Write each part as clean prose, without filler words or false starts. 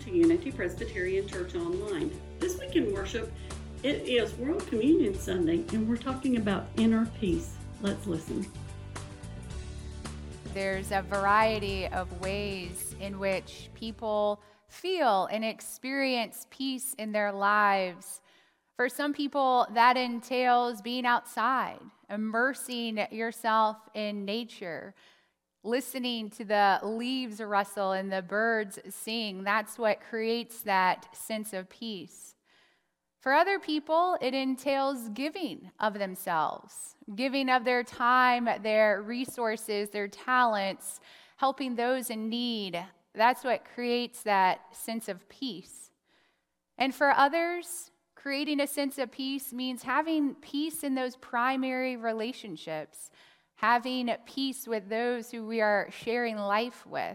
to Unity Presbyterian Church Online. This week in worship, it is World Communion Sunday, and we're talking about inner peace. Let's listen. There's a variety of ways in which people feel and experience peace in their lives. For some people, that entails being outside, immersing yourself in nature, listening to the leaves rustle and the birds sing. That's what creates that sense of peace. For other people, it entails giving of themselves, giving of their time, their resources, their talents, helping those in need. That's what creates that sense of peace. And for others, creating a sense of peace means having peace in those primary relationships, having peace with those who we are sharing life with.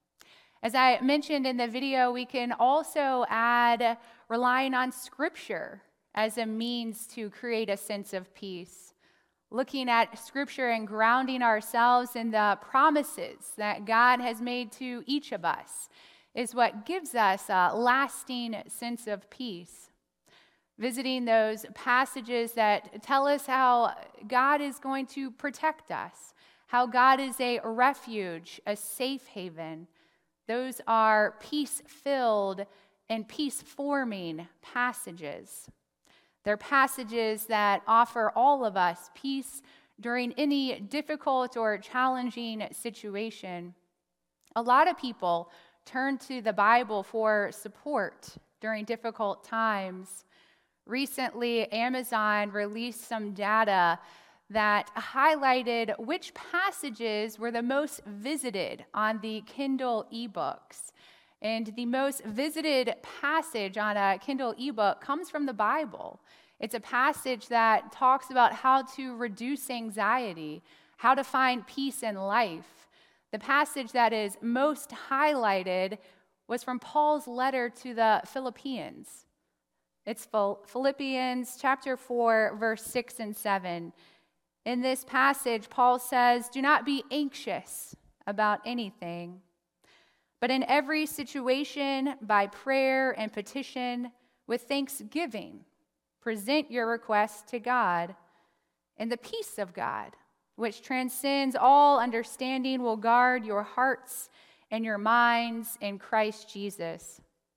As I mentioned in the video, we can also add relying on Scripture as a means to create a sense of peace. Looking at Scripture and grounding ourselves in the promises that God has made to each of us is what gives us a lasting sense of peace. Visiting those passages that tell us how God is going to protect us, how God is a refuge, a safe haven. Those are peace-filled and peace-forming passages. They're passages that offer all of us peace during any difficult or challenging situation. A lot of people turn to the Bible for support during difficult times. Recently, Amazon released some data that highlighted which passages were the most visited on the Kindle ebooks. And the most visited passage on a Kindle ebook comes from the Bible. It's a passage that talks about how to reduce anxiety, how to find peace in life. The passage that is most highlighted was from Paul's letter to the Philippians. It's Philippians chapter 4, verse 6 and 7. In this passage, Paul says, "Do not be anxious about anything, but in every situation, by prayer and petition, with thanksgiving, present your requests to God, and the peace of God, which transcends all understanding, will guard your hearts and your minds in Christ Jesus."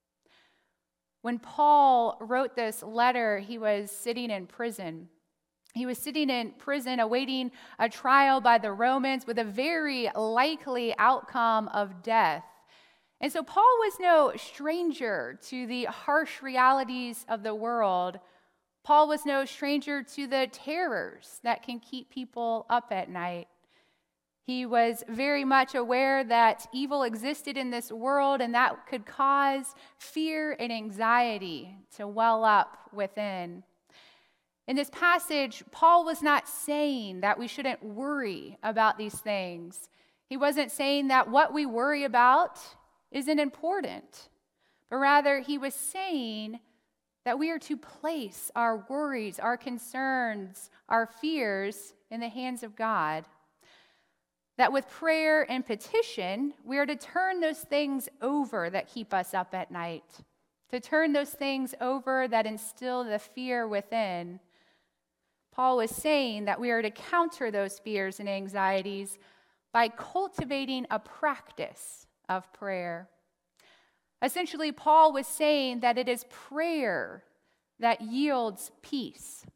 When Paul wrote this letter, he was sitting in prison. He was sitting in prison awaiting a trial by the Romans with a very likely outcome of death. And so Paul was no stranger to the harsh realities of the world. Paul was no stranger to the terrors that can keep people up at night. He was very much aware that evil existed in this world and that could cause fear and anxiety to well up within. In this passage, Paul was not saying that we shouldn't worry about these things. He wasn't saying that what we worry about isn't important, but rather he was saying that we are to place our worries, our concerns, our fears in the hands of God. That with prayer and petition, we are to turn those things over that keep us up at night, to turn those things over that instill the fear within. Paul was saying that we are to counter those fears and anxieties by cultivating a practice of prayer. Essentially, Paul was saying that it is prayer that yields peace.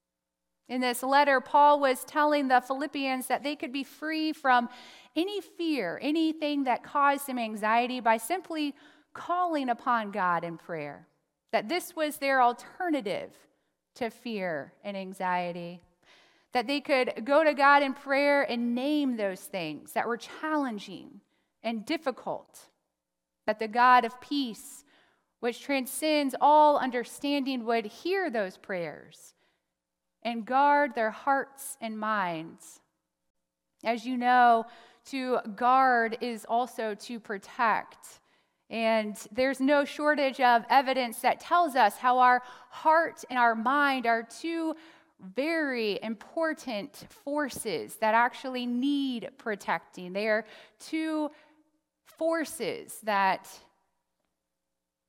In this letter, Paul was telling the Philippians that they could be free from any fear, anything that caused them anxiety by simply calling upon God in prayer. That this was their alternative to fear and anxiety. That they could go to God in prayer and name those things that were challenging and difficult. That the God of peace, which transcends all understanding, would hear those prayers and guard their hearts and minds. As you know, to guard is also to protect. And there's no shortage of evidence that tells us how our heart and our mind are two very important forces that actually need protecting. They are two forces that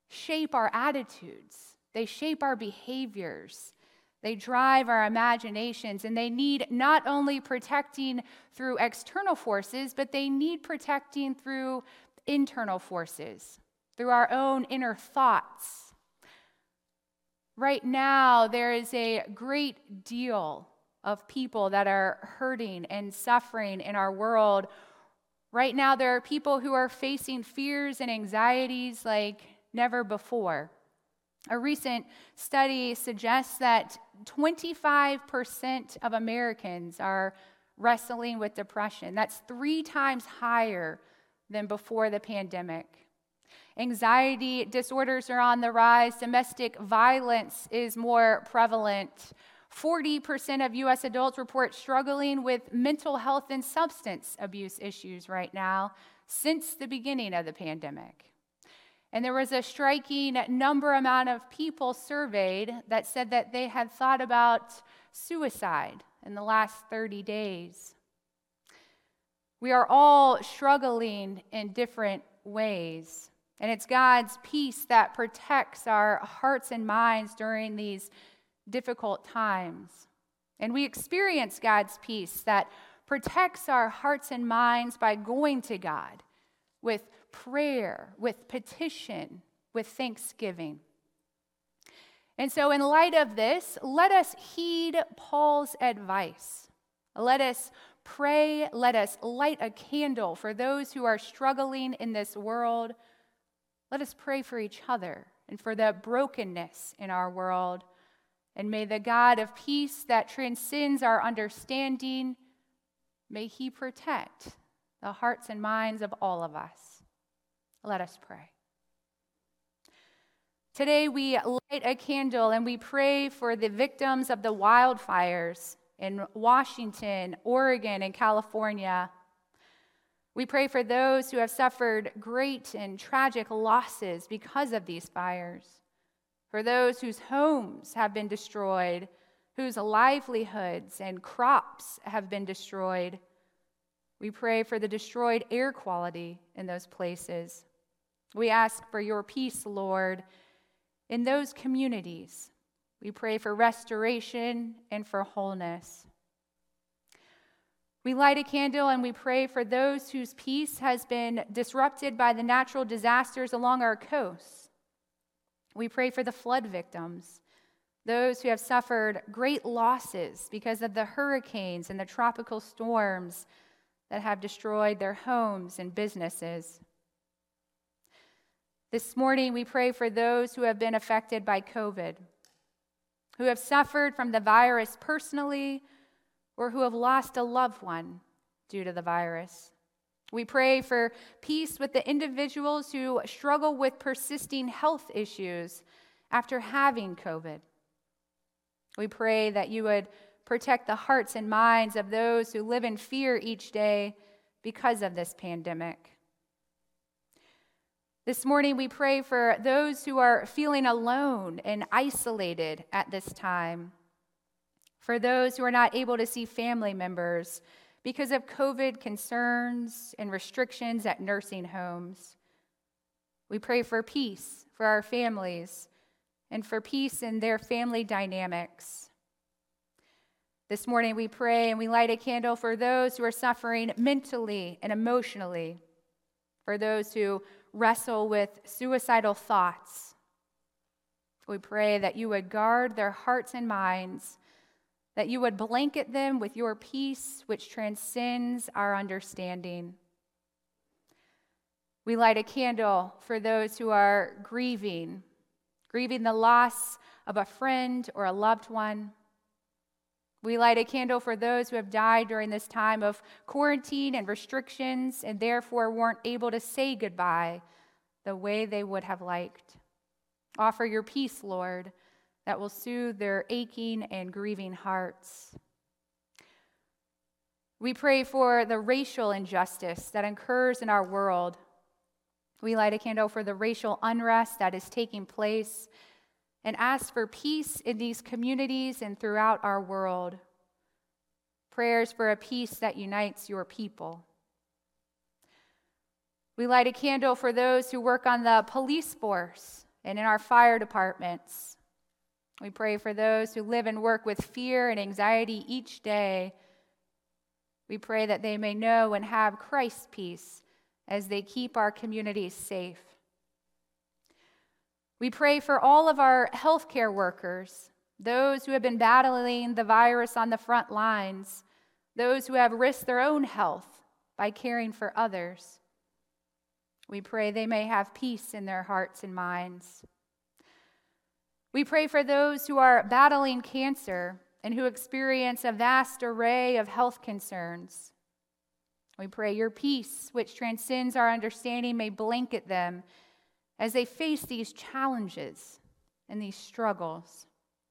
shape our attitudes. They shape our behaviors. They drive our imaginations, and they need not only protecting through external forces, but they need protecting through internal forces, through our own inner thoughts. Right now, there is a great deal of people that are hurting and suffering in our world. Right now, there are people who are facing fears and anxieties like never before. A recent study suggests that 25% of Americans are wrestling with depression. That's 3 times higher than before the pandemic. Anxiety disorders are on the rise. Domestic violence is more prevalent. 40% of U.S. adults report struggling with mental health and substance abuse issues right now since the beginning of the pandemic. And there was a striking amount of people surveyed that said that they had thought about suicide in the last 30 days. We are all struggling in different ways, and it's God's peace that protects our hearts and minds during these difficult times. And we experience God's peace that protects our hearts and minds by going to God with prayer, with petition, with thanksgiving. And so in light of this, let us heed Paul's advice. Let us pray, let us light a candle for those who are struggling in this world. Let us pray for each other and for the brokenness in our world. And may the God of peace that transcends our understanding, may he protect the hearts and minds of all of us. Let us pray. Today we light a candle and we pray for the victims of the wildfires in Washington, Oregon, and California. We pray for those who have suffered great and tragic losses because of these fires, for those whose homes have been destroyed, whose livelihoods and crops have been destroyed. We pray for the destroyed air quality in those places. We ask for your peace, Lord, in those communities. We pray for restoration and for wholeness. We light a candle and we pray for those whose peace has been disrupted by the natural disasters along our coasts. We pray for the flood victims, those who have suffered great losses because of the hurricanes and the tropical storms that have destroyed their homes and businesses. This morning, we pray for those who have been affected by COVID, who have suffered from the virus personally, or who have lost a loved one due to the virus. We pray for peace with the individuals who struggle with persisting health issues after having COVID. We pray that you would protect the hearts and minds of those who live in fear each day because of this pandemic. This morning, we pray for those who are feeling alone and isolated at this time, for those who are not able to see family members because of COVID concerns and restrictions at nursing homes. We pray for peace for our families and for peace in their family dynamics. This morning, we pray and we light a candle for those who are suffering mentally and emotionally, for those who wrestle with suicidal thoughts. We pray that you would guard their hearts and minds, that you would blanket them with your peace, which transcends our understanding. We light a candle for those who are grieving the loss of a friend or a loved one. We light a candle for those who have died during this time of quarantine and restrictions and therefore weren't able to say goodbye the way they would have liked. Offer your peace, Lord, that will soothe their aching and grieving hearts. We pray for the racial injustice that occurs in our world. We light a candle for the racial unrest that is taking place and ask for peace in these communities and throughout our world. Prayers for a peace that unites your people. We light a candle for those who work on the police force, and in our fire departments. We pray for those who live and work with fear and anxiety each day. We pray that they may know and have Christ's peace as they keep our communities safe. We pray for all of our healthcare workers, those who have been battling the virus on the front lines, those who have risked their own health by caring for others. We pray they may have peace in their hearts and minds. We pray for those who are battling cancer and who experience a vast array of health concerns. We pray your peace, which transcends our understanding, may blanket them as they face these challenges and these struggles.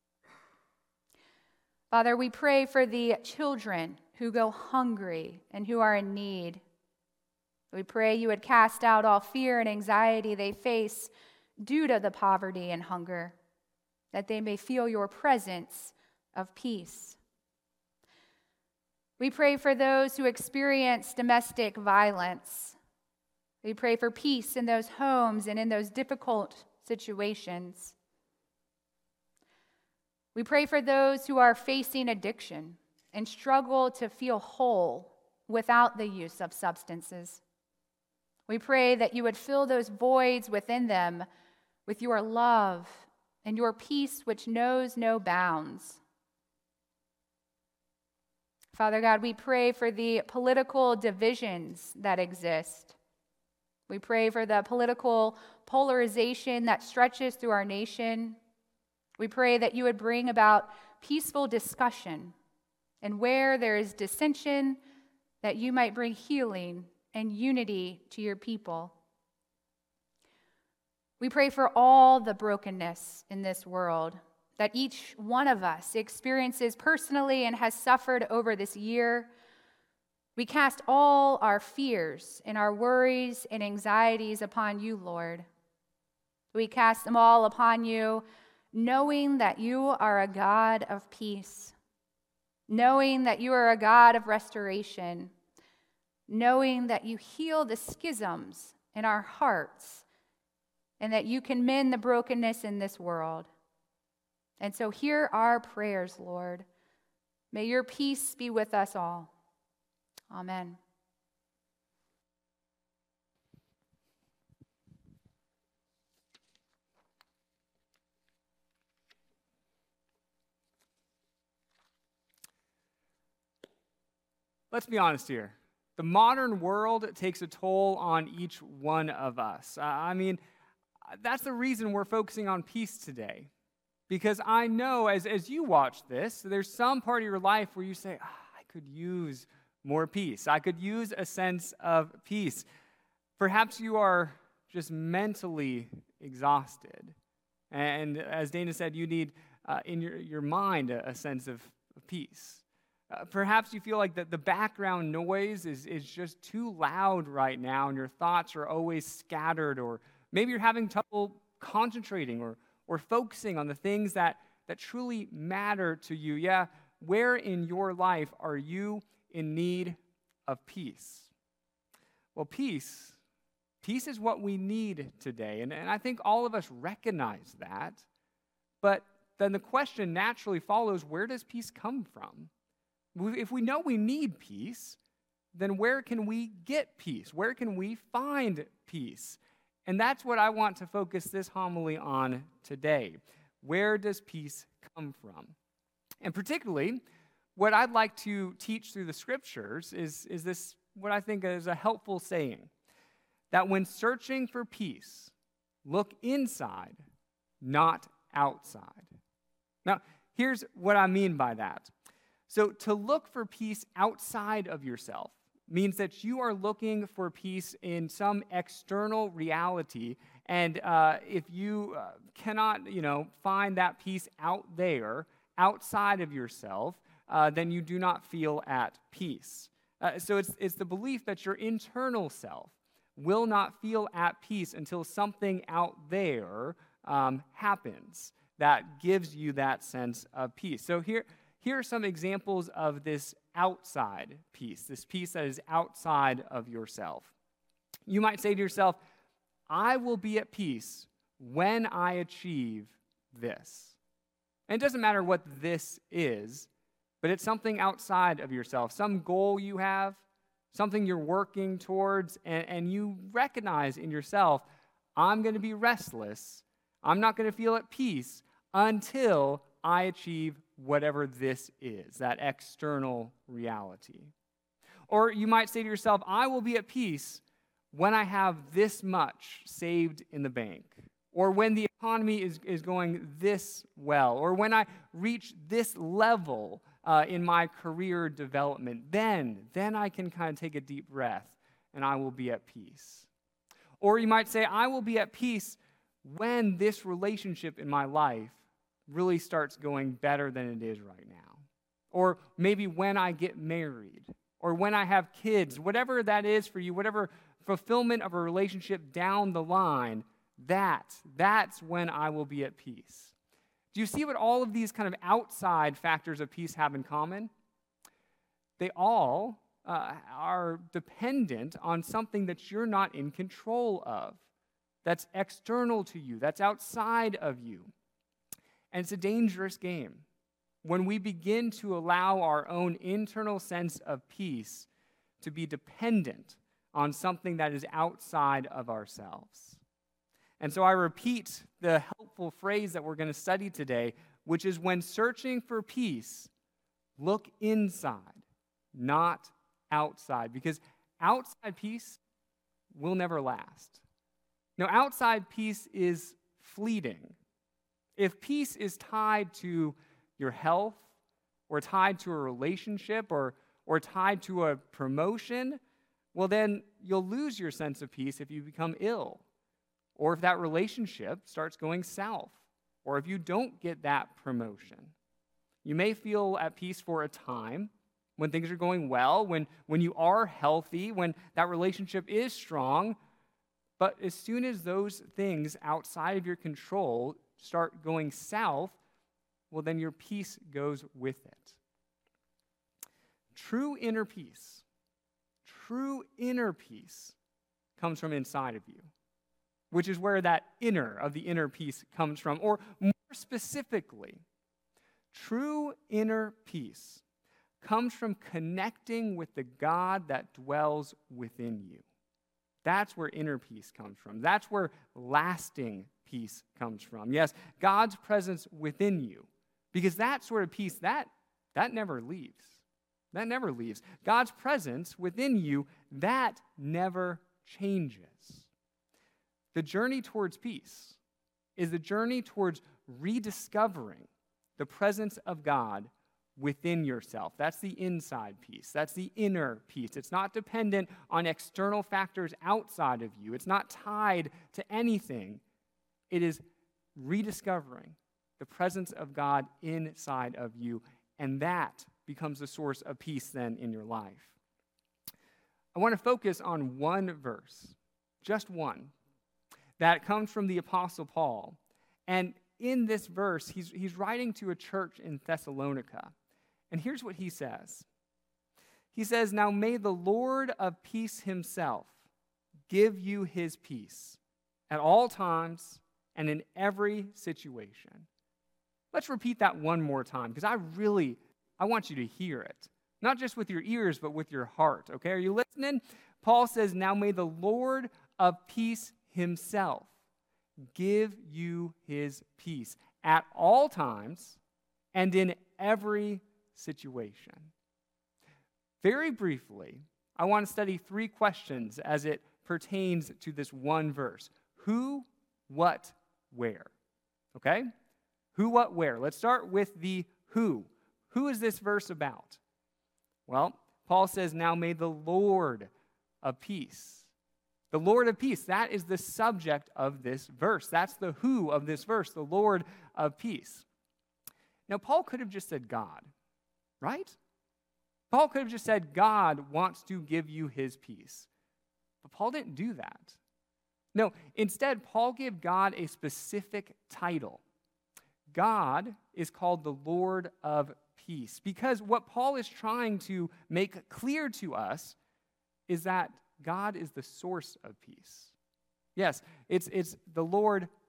Father, we pray for the children who go hungry and who are in need. We pray you would cast out all fear and anxiety they face due to the poverty and hunger, that they may feel your presence of peace. We pray for those who experience domestic violence. We pray for peace in those homes and in those difficult situations. We pray for those who are facing addiction and struggle to feel whole without the use of substances. We pray that you would fill those voids within them with your love and your peace which knows no bounds. Father God, we pray for the political divisions that exist. We pray for the political polarization that stretches through our nation. We pray that you would bring about peaceful discussion, and where there is dissension, that you might bring healing and unity to your people. We pray for all the brokenness in this world that each one of us experiences personally and has suffered over this year. We cast all our fears and our worries and anxieties upon you, Lord. We cast them all upon you, knowing that you are a God of peace, knowing that you are a God of restoration, knowing that you heal the schisms in our hearts, and that you can mend the brokenness in this world. And so hear our prayers, Lord. May your peace be with us all. Amen. Let's be honest here. The modern world takes a toll on each one of us. That's the reason we're focusing on peace today. Because I know as you watch this, there's some part of your life where you say, I could use more peace. I could use a sense of peace. Perhaps you are just mentally exhausted. And as Dana said, you need in your mind a sense of peace. Perhaps you feel like the background noise is just too loud right now and your thoughts are always scattered, or maybe you're having trouble concentrating or focusing on the things that truly matter to you. Yeah, where in your life are you in need of peace? Well, peace is what we need today, and I think all of us recognize that. But then the question naturally follows, where does peace come from? If we know we need peace, then where can we get peace? Where can we find peace? And that's what I want to focus this homily on today. Where does peace come from? And particularly, what I'd like to teach through the scriptures is this, what I think is a helpful saying, that when searching for peace, look inside, not outside. Now, here's what I mean by that. So to look for peace outside of yourself means that you are looking for peace in some external reality, and if you cannot, find that peace out there, outside of yourself, then you do not feel at peace. So it's the belief that your internal self will not feel at peace until something out there happens that gives you that sense of peace. So here are some examples of this outside peace, this peace that is outside of yourself. You might say to yourself, I will be at peace when I achieve this. And it doesn't matter what this is, but it's something outside of yourself, some goal you have, something you're working towards, and you recognize in yourself, I'm going to be restless. I'm not going to feel at peace until I achieve whatever this is, that external reality. Or you might say to yourself, I will be at peace when I have this much saved in the bank, or when the economy is going this well, or when I reach this level in my career development, then I can kind of take a deep breath and I will be at peace. Or you might say, I will be at peace when this relationship in my life really starts going better than it is right now. Or maybe when I get married, or when I have kids, whatever that is for you, whatever fulfillment of a relationship down the line, that's when I will be at peace. Do you see what all of these kind of outside factors of peace have in common? They all are dependent on something that you're not in control of, that's external to you, that's outside of you. And it's a dangerous game when we begin to allow our own internal sense of peace to be dependent on something that is outside of ourselves. And so I repeat the helpful phrase that we're going to study today, which is when searching for peace, look inside, not outside, because outside peace will never last. Now, outside peace is fleeting. If peace is tied to your health, or tied to a relationship, or tied to a promotion, well, then you'll lose your sense of peace if you become ill, or if that relationship starts going south, or if you don't get that promotion. You may feel at peace for a time when things are going well, when you are healthy, when that relationship is strong, but as soon as those things outside of your control start going south, well, then your peace goes with it. True inner peace comes from inside of you, which is where that inner peace comes from. Or more specifically, true inner peace comes from connecting with the God that dwells within you. That's where inner peace comes from. That's where lasting peace comes from. Yes, God's presence within you. Because that sort of peace, that never leaves. That never leaves. God's presence within you, that never changes. The journey towards peace is the journey towards rediscovering the presence of God within yourself. That's the inside peace. That's the inner peace. It's not dependent on external factors outside of you. It's not tied to anything. It is rediscovering the presence of God inside of you, and that becomes the source of peace then in your life. I want to focus on one verse, just one, that comes from the Apostle Paul. And in this verse, he's writing to a church in Thessalonica. And here's what he says. He says, "Now may the Lord of peace himself give you his peace at all times and in every situation." Let's repeat that one more time, because I want you to hear it. Not just with your ears, but with your heart, okay? Are you listening? Paul says, "Now may the Lord of peace himself give you his peace at all times and in every situation." Very briefly, I want to study 3 questions as it pertains to this one verse. Who, what, where? Okay? Who, what, where? Let's start with the who. Who is this verse about? Well, Paul says, "Now may the Lord of peace." The Lord of peace, that is the subject of this verse. That's the who of this verse, the Lord of peace. Now, Paul could have just said God, right? Paul could have just said God wants to give you his peace. But Paul didn't do that. No, instead, Paul gave God a specific title. God is called the Lord of peace, because what Paul is trying to make clear to us is that God is the source of peace. Yes, it's the Lord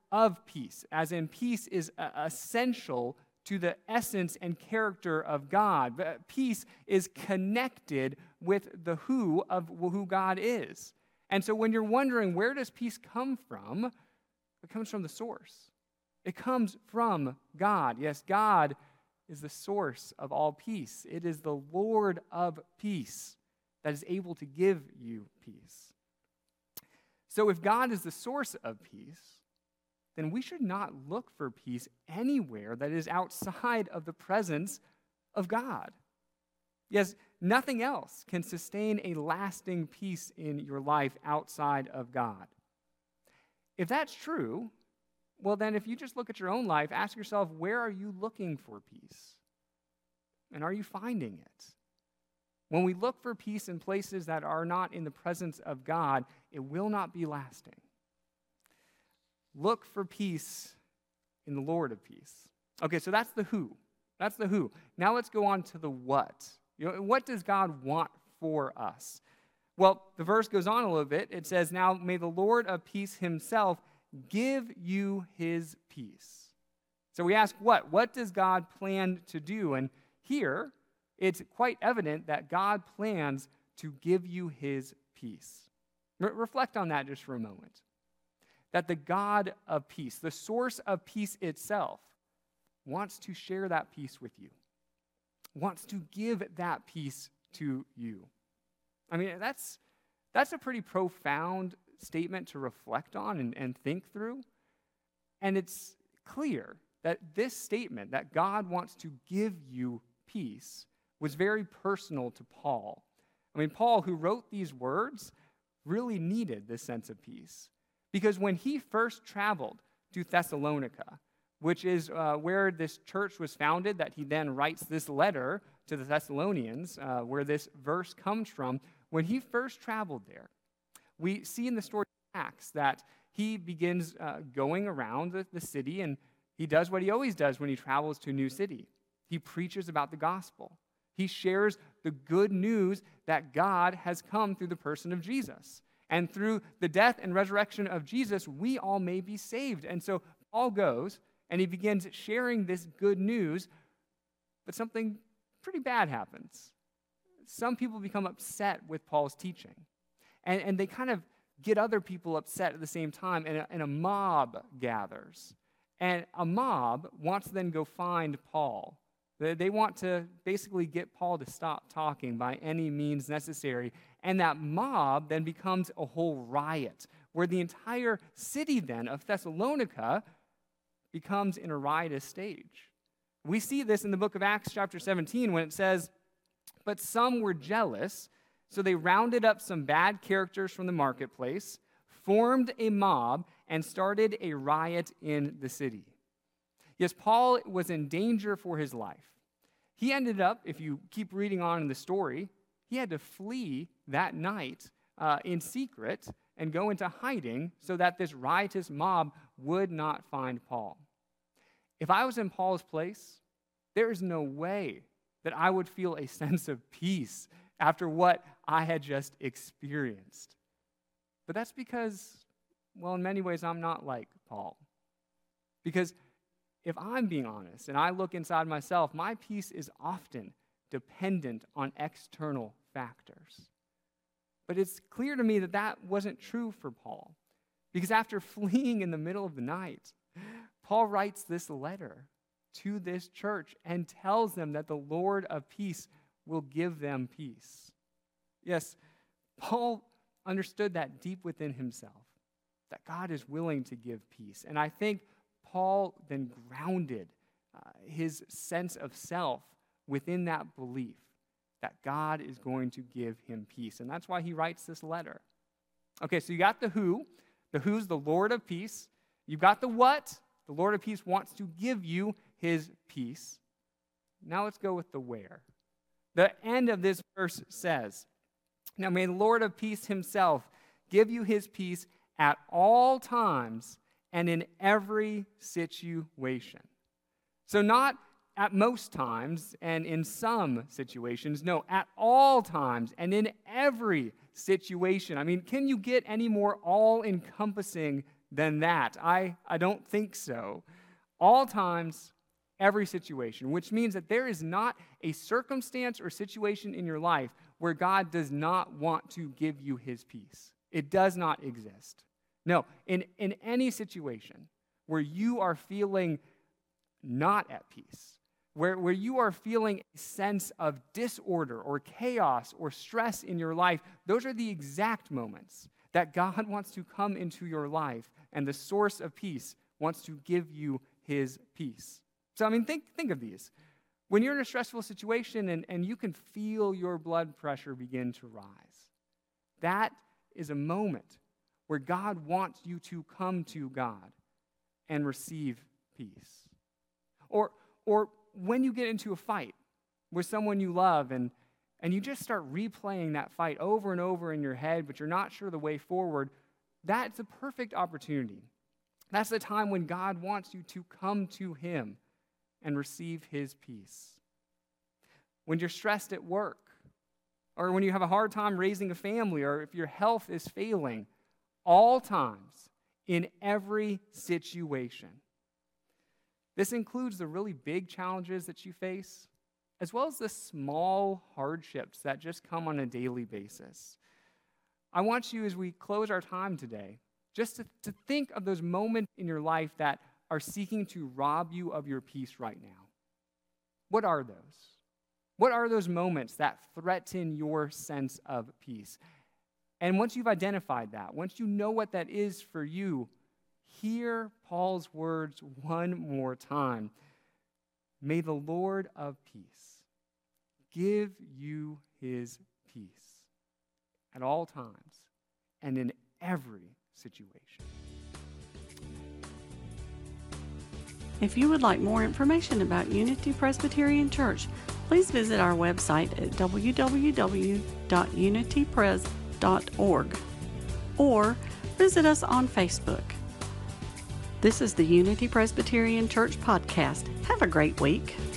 of peace, as in peace is essential to the essence and character of God. But peace is connected with the who of who God is. And so when you're wondering, where does peace come from? It comes from the source. It comes from God. Yes, God is the source of all peace. It is the Lord of peace that is able to give you peace. So if God is the source of peace, then we should not look for peace anywhere that is outside of the presence of God. Yes, nothing else can sustain a lasting peace in your life outside of God. If that's true, well then if you just look at your own life, ask yourself, where are you looking for peace? And are you finding it? When we look for peace in places that are not in the presence of God, it will not be lasting. Look for peace in the Lord of peace. Okay, so that's the who. That's the who. Now let's go on to the what. What does God want for us? Well, the verse goes on a little bit. It says, now may the Lord of peace himself give you his peace. So we ask what? What does God plan to do? And here, it's quite evident that God plans to give you his peace. Reflect on that just for a moment. That the God of peace, the source of peace itself, wants to share that peace with you, wants to give that peace to you. I mean, that's a pretty profound statement to reflect on and think through. And it's clear that this statement, that God wants to give you peace, was very personal to Paul. I mean, Paul, who wrote these words, really needed this sense of peace. Because when he first traveled to Thessalonica, which is where this church was founded, that he then writes this letter to the Thessalonians, where this verse comes from, when he first traveled there, we see in the story of Acts that he begins going around the city, and he does what he always does when he travels to a new city. He preaches about the gospel. He shares the good news that God has come through the person of Jesus. And through the death and resurrection of Jesus, we all may be saved. And so Paul goes, and he begins sharing this good news, but something pretty bad happens. Some people become upset with Paul's teaching, and they kind of get other people upset at the same time, and a mob gathers. And a mob wants to then go find Paul. They want to basically get Paul to stop talking by any means necessary. And that mob then becomes a whole riot, where the entire city then of Thessalonica becomes in a riotous stage. We see this in the book of Acts chapter 17 when it says, but some were jealous, so they rounded up some bad characters from the marketplace, formed a mob, and started a riot in the city. Yes, Paul was in danger for his life. He ended up, if you keep reading on in the story, he had to flee that night in secret and go into hiding so that this riotous mob would not find Paul. If I was in Paul's place, there is no way that I would feel a sense of peace after what I had just experienced. But that's because, well, in many ways, I'm not like Paul. Because if I'm being honest and I look inside myself, my peace is often dependent on external factors. But it's clear to me that that wasn't true for Paul. Because after fleeing in the middle of the night, Paul writes this letter to this church and tells them that the Lord of peace will give them peace. Yes, Paul understood that deep within himself, that God is willing to give peace. And I think Paul then grounded his sense of self within that belief that God is going to give him peace. And that's why he writes this letter. Okay, so you got the who. The who's the Lord of peace. You've got the what. The Lord of peace wants to give you his peace. Now let's go with the where. The end of this verse says, now may the Lord of peace himself give you his peace at all times and in every situation. So not at most times and in some situations. No, at all times and in every situation. I mean, can you get any more all-encompassing than that? I don't think so. All times, every situation, which means that there is not a circumstance or situation in your life where God does not want to give you his peace. It does not exist. No, in any situation where you are feeling not at peace, where you are feeling a sense of disorder or chaos or stress in your life, those are the exact moments that God wants to come into your life, and the source of peace wants to give you his peace. So, think of these. When you're in a stressful situation and you can feel your blood pressure begin to rise, that is a moment where God wants you to come to God and receive peace. Or when you get into a fight with someone you love and you just start replaying that fight over and over in your head, but you're not sure the way forward, that's a perfect opportunity. That's the time when God wants you to come to him and receive his peace. When you're stressed at work, or when you have a hard time raising a family, or if your health is failing, all times, in every situation. This includes the really big challenges that you face, as well as the small hardships that just come on a daily basis. I want you, as we close our time today, just to think of those moments in your life that are seeking to rob you of your peace right now. What are those? What are those moments that threaten your sense of peace? And once you've identified that, once you know what that is for you, hear Paul's words one more time. May the Lord of peace give you his peace at all times and in every situation. If you would like more information about Unity Presbyterian Church, please visit our website at www.unitypres.org or visit us on Facebook. This is the Unity Presbyterian Church podcast. Have a great week.